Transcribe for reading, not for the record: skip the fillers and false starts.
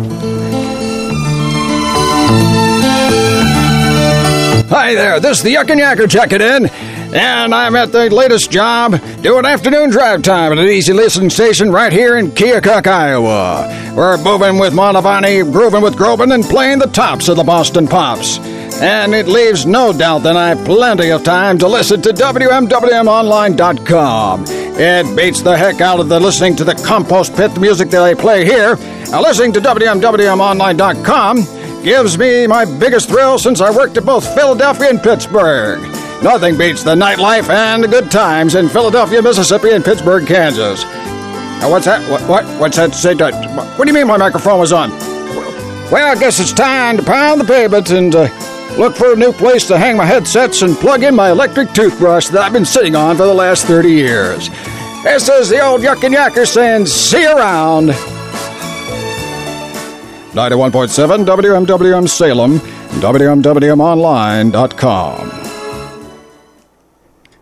Hi there, this is the Yuck and Yacker checking in, and I'm at the latest job doing afternoon drive time at an easy listening station right here in Keokuk, Iowa. We're moving with Manavani, grooving with Groban, and playing the tops of the Boston Pops. And it leaves no doubt that I have plenty of time to listen to WMWMOnline.com. It beats the heck out of the listening to the compost pit music that I play here. Now, listening to WMWMOnline.com gives me my biggest thrill since I worked at both Philadelphia and Pittsburgh. Nothing beats the nightlife and the good times in Philadelphia, Mississippi, and Pittsburgh, Kansas. Now, what's that? What's that say? What do you mean my microphone was on? Well, I guess it's time to pound the pavement and look for a new place to hang my headsets and plug in my electric toothbrush that I've been sitting on for the last 30 years. This is the old Yuck and Yacker saying, see you around. 91.7 WMWM Salem, WMWMOnline.com.